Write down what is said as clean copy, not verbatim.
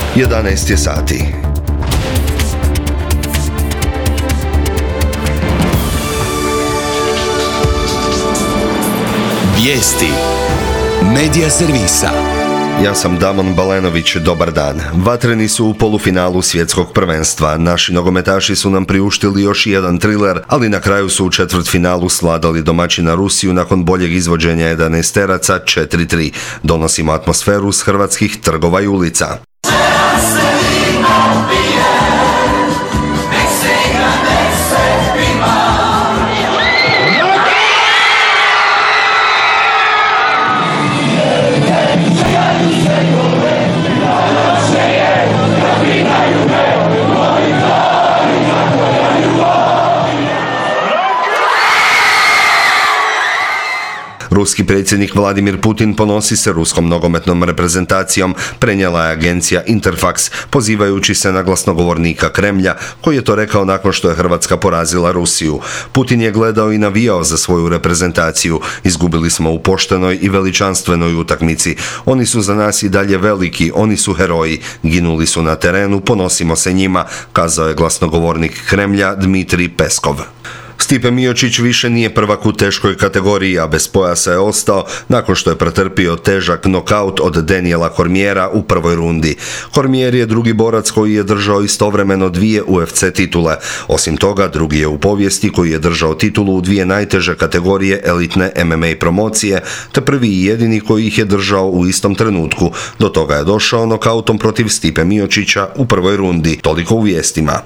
11 je sati. Vijesti Medija servisa. Ja sam Damon Balenović, dobar dan. Vatreni su u polufinalu svjetskog prvenstva. Naši nogometaši su nam priuštili još jedan triler, ali na kraju su u četvrtfinalu svladali domaćina Rusiju nakon boljeg izvođenja 11-teraca 4-3. Donosimo atmosferu s hrvatskih trgova i ulica. Ruski predsjednik Vladimir Putin ponosi se ruskom nogometnom reprezentacijom, prenijela je agencija Interfax, pozivajući se na glasnogovornika Kremlja, koji je to rekao nakon što je Hrvatska porazila Rusiju. Putin je gledao i navijao za svoju reprezentaciju. Izgubili smo u poštenoj i veličanstvenoj utakmici. Oni su za nas i dalje veliki, oni su heroji. Ginuli su na terenu, ponosimo se njima, kazao je glasnogovornik Kremlja Dmitrij Peskov. Stipe Miočić više nije prvak u teškoj kategoriji, a bez pojasa je ostao nakon što je pretrpio težak nokaut od Daniela Cormiera u prvoj rundi. Cormier je drugi borac koji je držao istovremeno dvije UFC titule. Osim toga, drugi je u povijesti koji je držao titulu u dvije najteže kategorije elitne MMA promocije, te prvi i jedini koji ih je držao u istom trenutku. Do toga je došao nokautom protiv Stipe Miočića u prvoj rundi. Toliko u vijestima.